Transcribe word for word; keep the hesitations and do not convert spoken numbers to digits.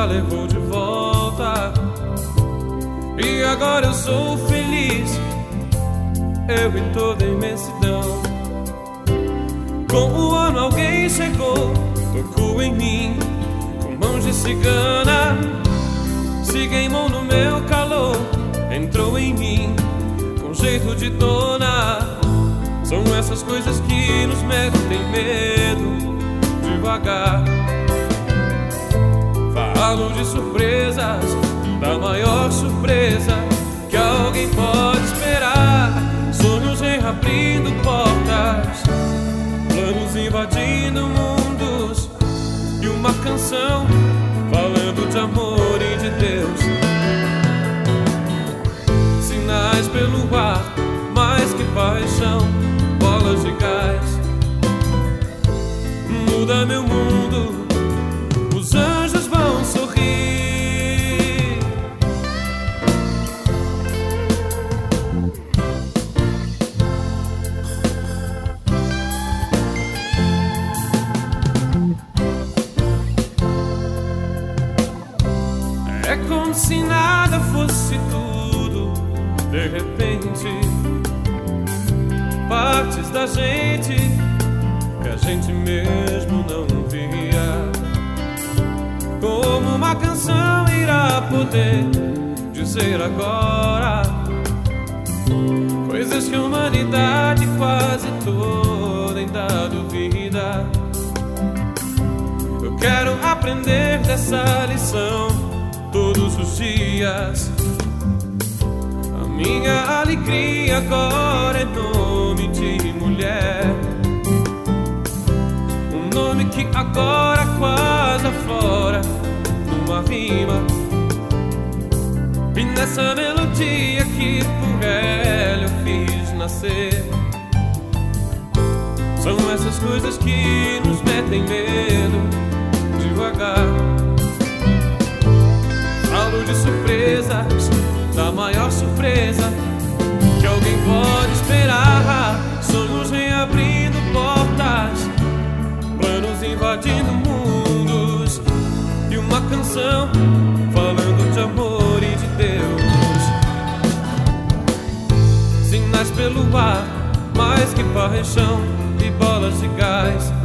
levou de volta. E agora eu sou feliz, eu em toda a imensidão. Com o ano alguém chegou, tocou em mim com mãos de cigana, se queimou no meu calor, entrou em mim com jeito de dona. São essas coisas que nos metem medo devagar. Falo de surpresas, da maior surpresa que alguém pode esperar. Sonhos reabrindo portas, planos invadindo mundos, e uma canção falando de amor e de Deus. Sinais pelo ar, mais que paixão, bolas de gás. Muda meu mundo, os anjos vão sorrir. É como se nada fosse tudo, de repente. Partes da gente que a gente mesmo não via. Como uma canção irá poder dizer agora coisas que a humanidade quase toda ainda duvida. Eu quero aprender dessa lição todos os dias. A minha alegria agora é nome de mulher, um nome que agora quase aflora numa rima. E nessa melodia que por ela eu fiz nascer. São essas coisas que nos metem medo devagar. Falo de surpresas, da maior surpresa que alguém pode esperar. Sonhos reabrindo portas, planos invadindo mundos, e uma canção falando de amor e de Deus. Sinais pelo ar, mais que paixão e bolas de gás.